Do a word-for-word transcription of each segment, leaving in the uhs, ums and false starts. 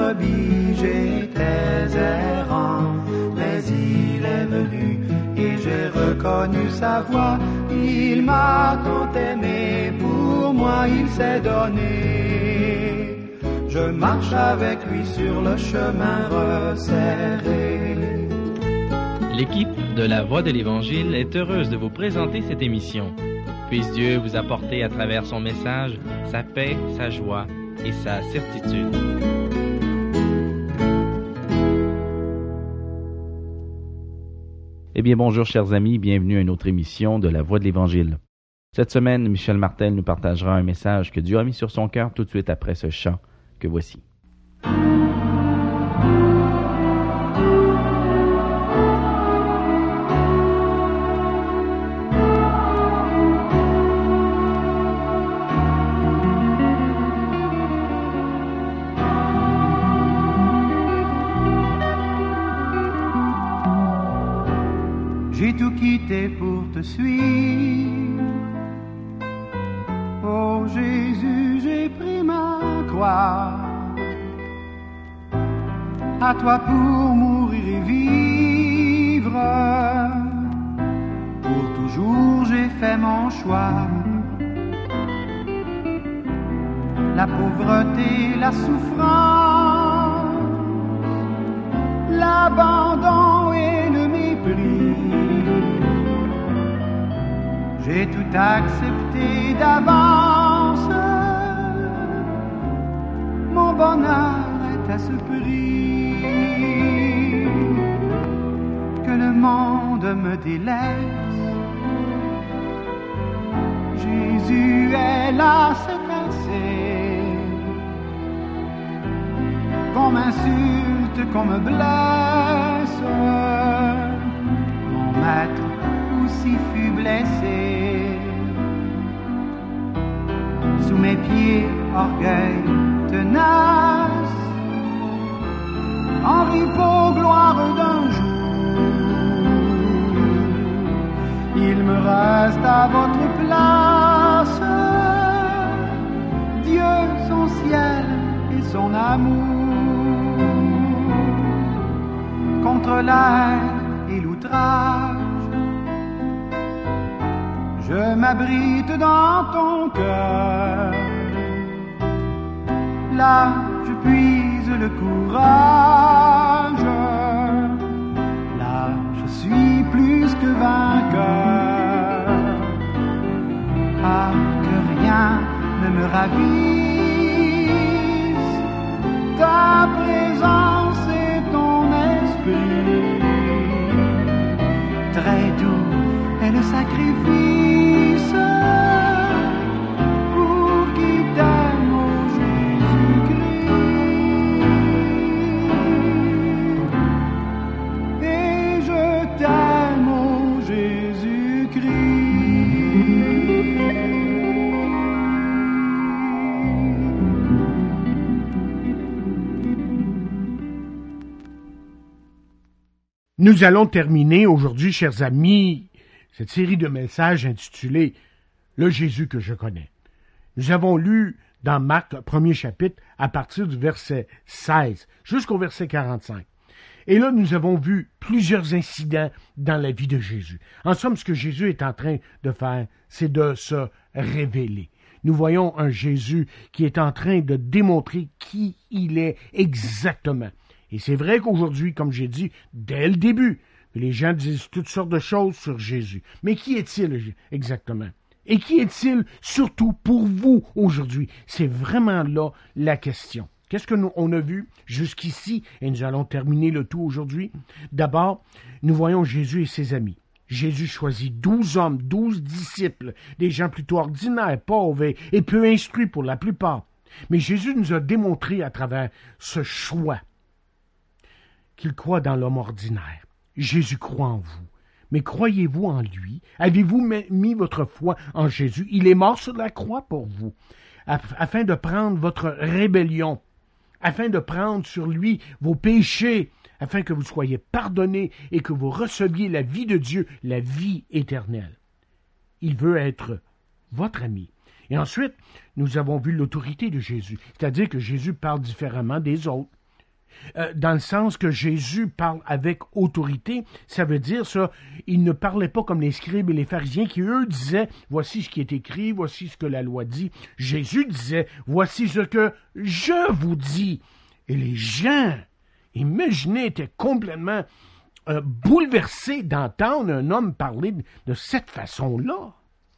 brebis, j'étais errant, mais il est venu et j'ai reconnu sa voix. Il m'a tant aimé, pour moi il s'est donné. Je marche avec lui sur le chemin resserré. L'équipe de La Voix de l'Évangile est heureuse de vous présenter cette émission. Puisse Dieu vous apporter à travers son message sa paix, sa joie et sa certitude. Eh bien, bonjour chers amis, bienvenue à une autre émission de La Voix de l'Évangile. Cette semaine, Michel Martel nous partagera un message que Dieu a mis sur son cœur tout de suite après ce chant que voici. J'ai tout quitté pour te suivre. Oh Jésus, j'ai pris ma croix. À toi pour mourir et vivre. Pour toujours j'ai fait mon choix. La pauvreté, la souffrance, l'abandon et le mépris. J'ai tout accepté d'avance. Mon bonheur est à ce prix. Que le monde me délaisse. Jésus est là, c'est assez. Qu'on m'insulte, qu'on me blesse. Mon maître aussi fut blessé. Sous mes pieds, orgueil tenace, en repos, gloire d'un jour. Il me reste à votre place, Dieu, son ciel et son amour. Contre la haine et l'outrage, je m'abrite dans ton cœur. Là, je puise le courage. Là, je suis plus que vainqueur. Ah, que rien ne me ravisse. Ta présence et ton esprit. Très doux est le sacrifice pour qui t'aime, ô Jésus-Christ. Et je t'aime, ô Jésus-Christ. Nous allons terminer aujourd'hui, chers amis, cette série de messages intitulée « Le Jésus que je connais ». Nous avons lu dans Marc, premier chapitre, à partir du verset seize jusqu'au verset quarante-cinq. Et là, nous avons vu plusieurs incidents dans la vie de Jésus. En somme, ce que Jésus est en train de faire, c'est de se révéler. Nous voyons un Jésus qui est en train de démontrer qui il est exactement. Et c'est vrai qu'aujourd'hui, comme j'ai dit, dès le début, les gens disent toutes sortes de choses sur Jésus. Mais qui est-il exactement? Et qui est-il surtout pour vous aujourd'hui? C'est vraiment là la question. Qu'est-ce que nous on a vu jusqu'ici? Et nous allons terminer le tout aujourd'hui. D'abord, nous voyons Jésus et ses amis. Jésus choisit douze hommes, douze disciples, des gens plutôt ordinaires, pauvres et, et peu instruits pour la plupart. Mais Jésus nous a démontré à travers ce choix qu'il croit dans l'homme ordinaire. Jésus croit en vous. Mais croyez-vous en lui? Avez-vous mis votre foi en Jésus? Il est mort sur la croix pour vous, afin de prendre votre rébellion, afin de prendre sur lui vos péchés, afin que vous soyez pardonnés et que vous receviez la vie de Dieu, la vie éternelle. Il veut être votre ami. Et ensuite, nous avons vu l'autorité de Jésus, c'est-à-dire que Jésus parle différemment des autres. Euh, dans le sens que Jésus parle avec autorité, ça veut dire ça, il ne parlait pas comme les scribes et les pharisiens qui, eux, disaient « Voici ce qui est écrit, voici ce que la loi dit ». Jésus disait « Voici ce que je vous dis ». Et les gens, imaginez, étaient complètement euh, bouleversés d'entendre un homme parler de, de cette façon-là.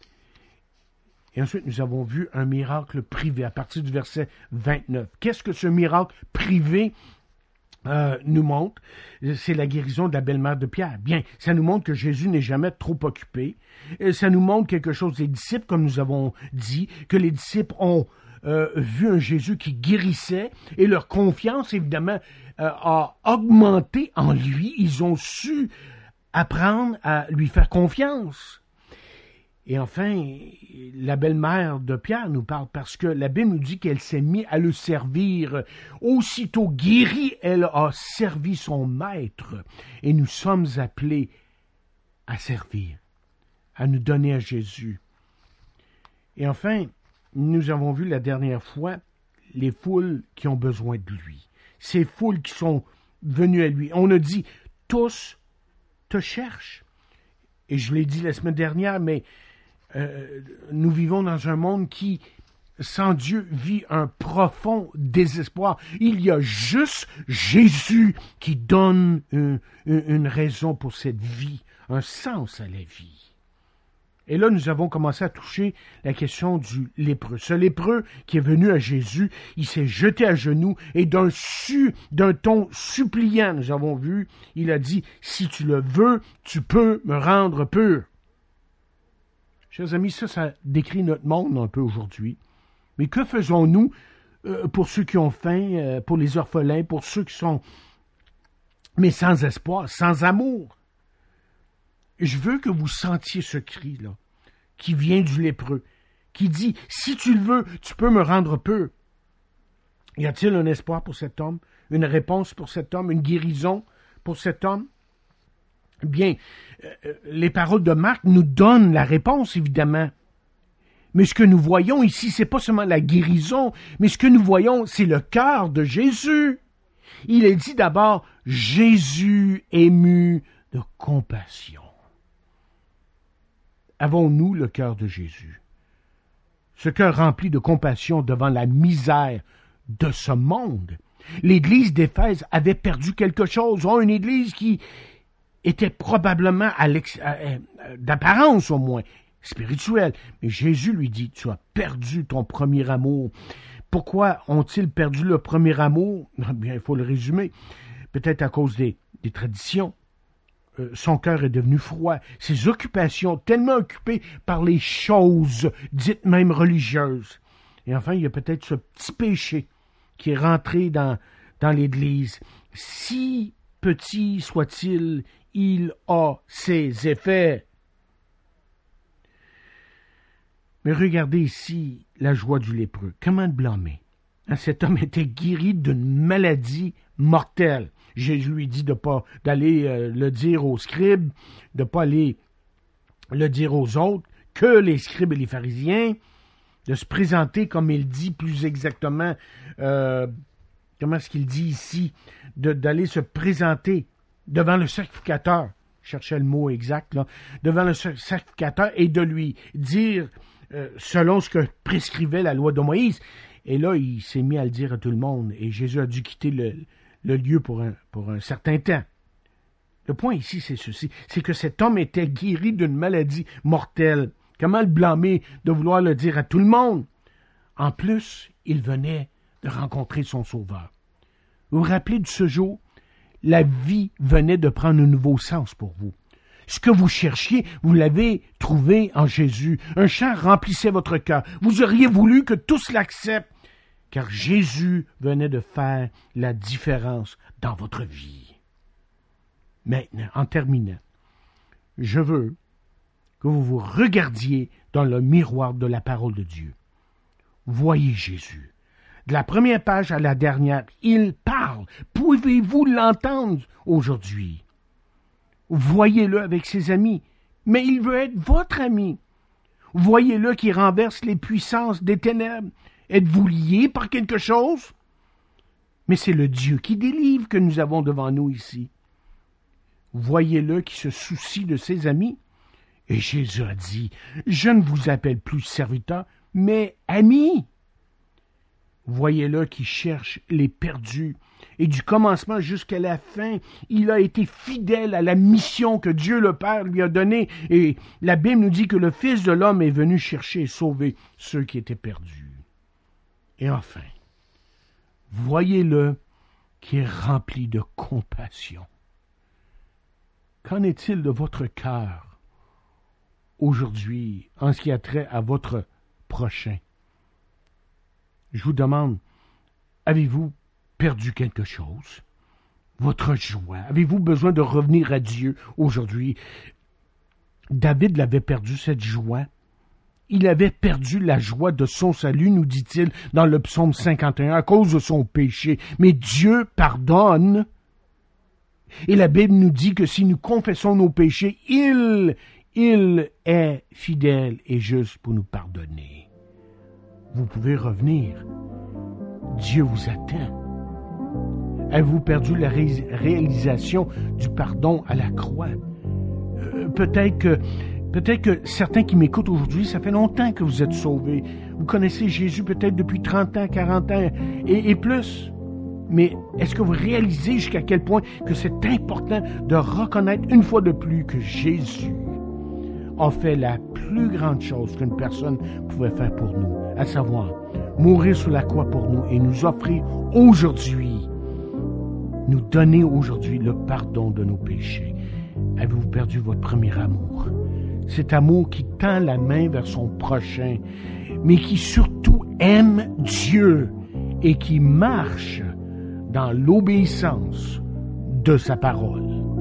Et ensuite, nous avons vu un miracle privé à partir du verset vingt-neuf. Qu'est-ce que ce miracle privé euh, nous montre? C'est la guérison de la belle-mère de Pierre. Bien, ça nous montre que Jésus n'est jamais trop occupé. Et ça nous montre quelque chose des disciples, comme nous avons dit, que les disciples ont euh, vu un Jésus qui guérissait et leur confiance, évidemment, euh, a augmenté en lui. Ils ont su apprendre à lui faire confiance. Et enfin, la belle-mère de Pierre nous parle parce que la Bible nous dit qu'elle s'est mise à le servir. Aussitôt guérie, elle a servi son maître. Et nous sommes appelés à servir, à nous donner à Jésus. Et enfin, nous avons vu la dernière fois les foules qui ont besoin de lui. Ces foules qui sont venues à lui. On a dit, tous te cherchent. Et je l'ai dit la semaine dernière, mais Euh, nous vivons dans un monde qui, sans Dieu, vit un profond désespoir. Il y a juste Jésus qui donne une, une raison pour cette vie, un sens à la vie. Et là, nous avons commencé à toucher la question du lépreux. Ce lépreux qui est venu à Jésus, il s'est jeté à genoux et d'un, su, d'un ton suppliant, nous avons vu, il a dit, « Si tu le veux, tu peux me rendre pur. » Chers amis, ça, ça décrit notre monde un peu aujourd'hui. Mais que faisons-nous euh, pour ceux qui ont faim, euh, pour les orphelins, pour ceux qui sont, mais sans espoir, sans amour? Je veux que vous sentiez ce cri-là, qui vient du lépreux, qui dit, si tu le veux, tu peux me rendre pur. Y a-t-il un espoir pour cet homme, une réponse pour cet homme, une guérison pour cet homme? Bien, euh, les paroles de Marc nous donnent la réponse, évidemment. Mais ce que nous voyons ici, c'est pas seulement la guérison, mais ce que nous voyons, c'est le cœur de Jésus. Il est dit d'abord, Jésus ému de compassion. Avons-nous le cœur de Jésus? Ce cœur rempli de compassion devant la misère de ce monde. L'Église d'Éphèse avait perdu quelque chose. Oh, une Église qui était probablement, à l'ex... d'apparence au moins, spirituelle. Mais Jésus lui dit, tu as perdu ton premier amour. Pourquoi ont-ils perdu le premier amour? Bien, il faut le résumer. Peut-être à cause des, des traditions. Euh, son cœur est devenu froid. Ses occupations, tellement occupées par les choses, dites même religieuses. Et enfin, il y a peut-être ce petit péché qui est rentré dans, dans l'Église. Si petit soit-il, il a ses effets. Mais regardez ici la joie du lépreux. Comment le blâmer? Cet homme était guéri d'une maladie mortelle. Jésus lui dit de pas d'aller euh, le dire aux scribes, de pas aller le dire aux autres, que les scribes et les pharisiens, de se présenter comme il dit plus exactement, euh, comment est-ce qu'il dit ici, de, d'aller se présenter devant le sacrificateur, je cherchais le mot exact, là, devant le sacrificateur et de lui dire euh, selon ce que prescrivait la loi de Moïse. Et là, il s'est mis à le dire à tout le monde et Jésus a dû quitter le, le lieu pour un, pour un certain temps. Le point ici, c'est ceci, c'est que cet homme était guéri d'une maladie mortelle. Comment le blâmer de vouloir le dire à tout le monde? En plus, il venait de rencontrer son Sauveur. Vous vous rappelez de ce jour? La vie venait de prendre un nouveau sens pour vous. Ce que vous cherchiez, vous l'avez trouvé en Jésus. Un chant remplissait votre cœur. Vous auriez voulu que tous l'acceptent, car Jésus venait de faire la différence dans votre vie. Maintenant, en terminant, je veux que vous vous regardiez dans le miroir de la parole de Dieu. Voyez Jésus. De la première page à la dernière, il parle. Pouvez-vous l'entendre aujourd'hui? Voyez-le avec ses amis, mais il veut être votre ami. Voyez-le qui renverse les puissances des ténèbres. Êtes-vous lié par quelque chose? Mais c'est le Dieu qui délivre que nous avons devant nous ici. Voyez-le qui se soucie de ses amis. Et Jésus a dit, « Je ne vous appelle plus serviteur, mais ami. » Voyez-le qui cherche les perdus. Et du commencement jusqu'à la fin, il a été fidèle à la mission que Dieu le Père lui a donnée. Et la Bible nous dit que le Fils de l'homme est venu chercher et sauver ceux qui étaient perdus. Et enfin, voyez-le qui est rempli de compassion. Qu'en est-il de votre cœur aujourd'hui en ce qui a trait à votre prochain? Je vous demande, avez-vous perdu quelque chose? Votre joie? Avez-vous besoin de revenir à Dieu aujourd'hui? David l'avait perdu, cette joie. Il avait perdu la joie de son salut, nous dit-il dans le psaume cinquante et un, à cause de son péché. Mais Dieu pardonne. Et la Bible nous dit que si nous confessons nos péchés, il, il est fidèle et juste pour nous pardonner. Vous pouvez revenir. Dieu vous attend. Avez-vous perdu la ré- réalisation du pardon à la croix? Euh, peut-être que peut-être que certains qui m'écoutent aujourd'hui, ça fait longtemps que vous êtes sauvés. Vous connaissez Jésus peut-être depuis trente ans, quarante ans et, et plus. Mais est-ce que vous réalisez jusqu'à quel point que c'est important de reconnaître une fois de plus que Jésus a fait la plus grande chose qu'une personne pouvait faire pour nous, à savoir mourir sur la croix pour nous et nous offrir aujourd'hui, nous donner aujourd'hui le pardon de nos péchés. Avez-vous perdu votre premier amour? Cet amour qui tend la main vers son prochain, mais qui surtout aime Dieu et qui marche dans l'obéissance de sa parole.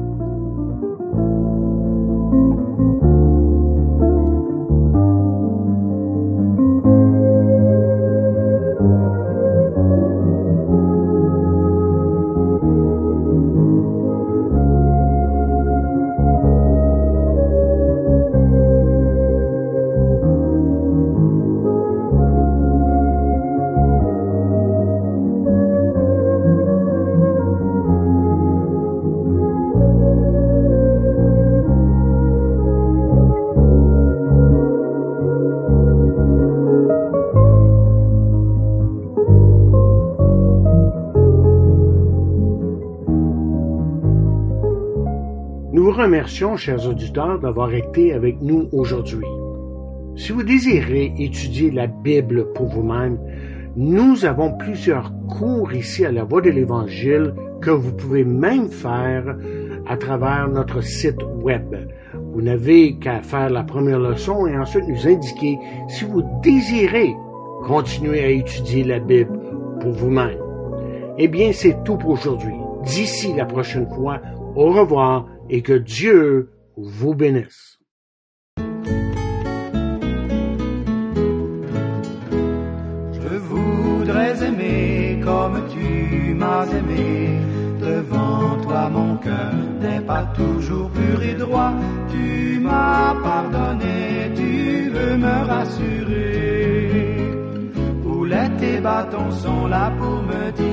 Nous vous remercions, chers auditeurs, d'avoir été avec nous aujourd'hui. Si vous désirez étudier la Bible pour vous-même, nous avons plusieurs cours ici à la Voix de l'Évangile que vous pouvez même faire à travers notre site web. Vous n'avez qu'à faire la première leçon et ensuite nous indiquer si vous désirez continuer à étudier la Bible pour vous-même. Eh bien, c'est tout pour aujourd'hui. D'ici la prochaine fois, au revoir et que Dieu vous bénisse. Je voudrais aimer comme tu m'as aimé. Devant toi mon cœur n'est pas toujours pur et droit. Tu m'as pardonné, tu veux me rassurer. Boulettes et bâtons sont là pour me dire